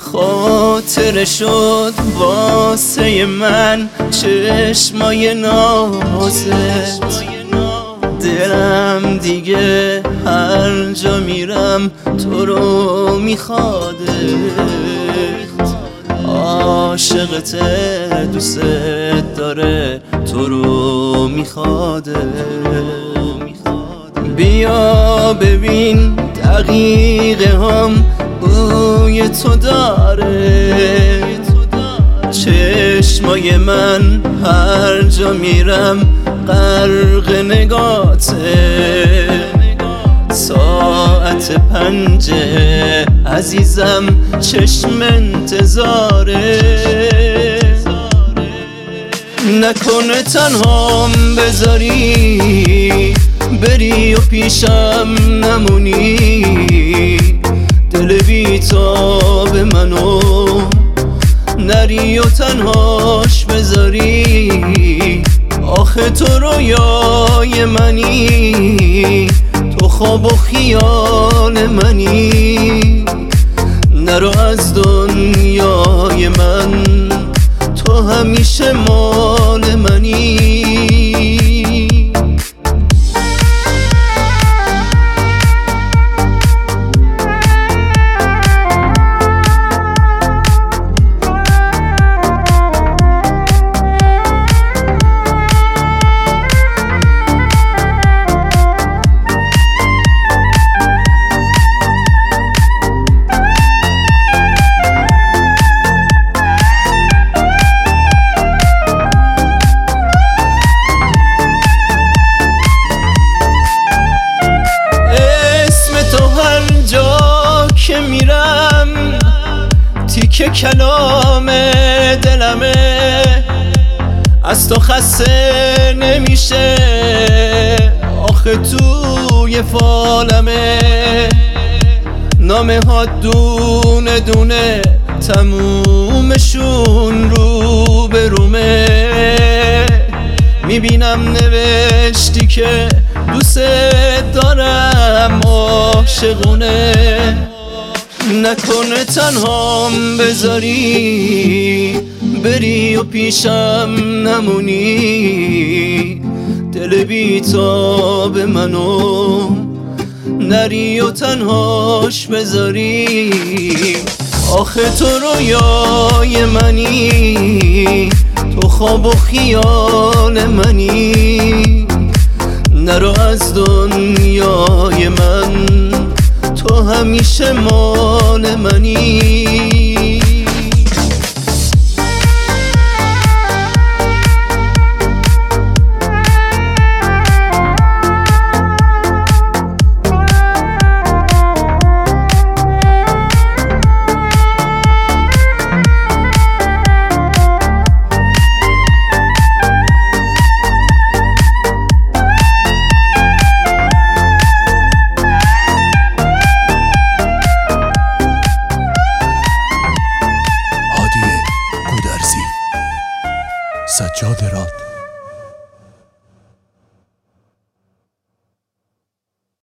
خاطره شد واسه من چشمای نازت، دلم دیگه هر جا میرم تو رو میخوادت، عاشقته دوست داره تو رو میخوادت. بیا ببین دقیقه هم بوی تو داره، چشمای من هر جا میرم غرق نگاته، ساعت 5 عزیزم چشم انتظاره، نکنه تنهام بذاری بری و پیشم نمونی، دل بیتاب منو نری و تنهاش بذاری، آخه تو رویای منی، تو خواب و خیال منی، نرو از دنیای من تو همیشه مال منی. که میرم تیکه کلام دلمه، از تو خسته نمیشه آخه توی فالمه، نامه ها دونه دونه تمومشون رو به رومه، میبینم نوشتی که دوست دارم عاشقونه، نکنه تنهام بذاری بری و پیشم نمونی، دل بیتاب منو نری و تنهاش بذاری، آخه تو رویای منی، تو خواب و خیال منی، نرو از دنیای من تو همیشه مال منی. سجاد راد